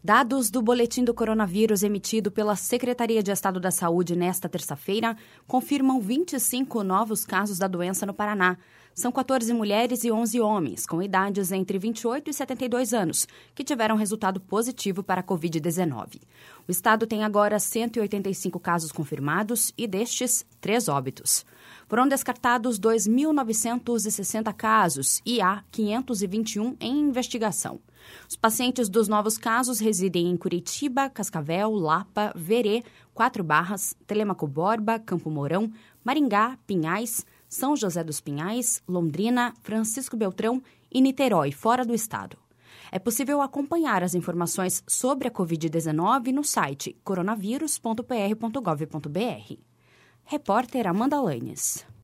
Dados do boletim do coronavírus emitido pela Secretaria de Estado da Saúde nesta terça-feira confirmam 25 novos casos da doença no Paraná. São 14 mulheres e 11 homens, com idades entre 28 e 72 anos, que tiveram resultado positivo para a Covid-19. O estado tem agora 185 casos confirmados e, destes, 3 óbitos. Foram descartados 2.960 casos e há 521 em investigação. Os pacientes dos novos casos residem em Curitiba, Cascavel, Lapa, Verê, 4 Barras, Telêmaco Borba, Campo Mourão, Maringá, Pinhais, São José dos Pinhais, Londrina, Francisco Beltrão e Niterói, fora do estado. É possível acompanhar as informações sobre a Covid-19 no site coronavírus.pr.gov.br. Repórter Amanda Lanes.